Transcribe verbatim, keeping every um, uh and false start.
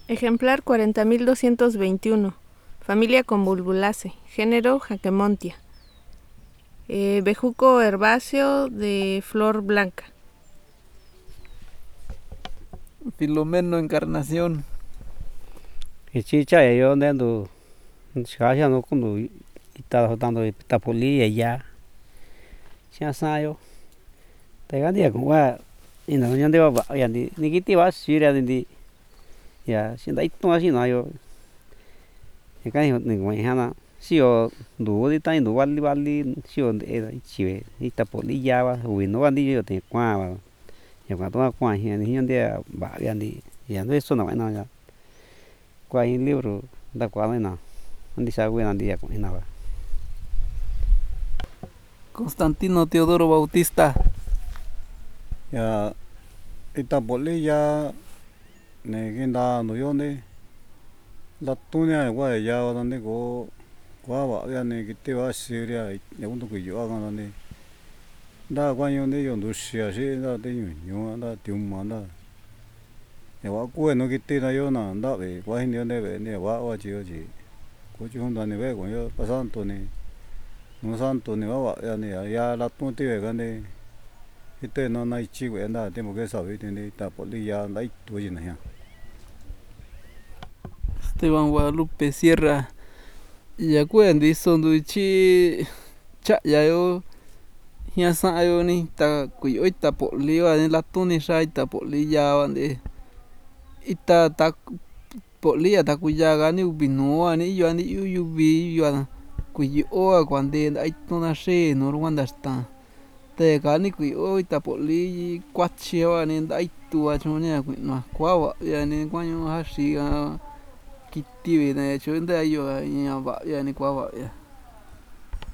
Ejemplar cuarenta mil doscientos veintiuno. Familia Convolvulaceae. Género Jaquemontia. Eh, bejuco herbáceo de flor blanca. Filomeno Encarnación. Chicha yo dentro chaya no cuando está dando tapoli ya ya sayo te gandia con wa ina no yande ba ya ni ni kiti ba sira ni ya sin dai to así no yo ya kan ni mo hana sio du di tai du wali wali sio de chive ni tapoli ya ba wi no andi yo te kwa ba ya kwa to kwa hi ni yande ba ya ni ya no eso no no ya qua in libro da qua na andi sa buena día con nada. Constantino Teodoro Bautista. Ya itapoli ya ne ginda no yone la tunia gua ya donde go gua ba ya ne kiti ba siria ya undo ku yo ga ne da gua yo ne yo ndu sia si da de yo yo da tiuma da ya wa ku no kiti na yo na da be gua hin yo ne be ne wa wa ji yo ji ku ji hon da ne be go yo pasanto ne no santo ne wa ya ne ya la tu ti be ga ne ite no na ichi we na te mo ke sa vi ne ta poli ya na i tu ji na ya. Esteban Guadalupe Sierra. Ya kuen di son du chi cha ya yo hia sa yo ni ta ku yo ta poli wa ni la tu ni sha ta poli ya wa de ita ta poli ya ta ku ya ga ni ubi no wa ni yo ni yu yu bi yo ku yo a cuando ai tu na she no ru anda sta te ga ni ku yo ta poli kwache wa ni ai tu a chu ni ku no kwa wa ya ni kwa yo ha shi ga kiti ve na chu nda yo ya ba ya ni kwa wa ya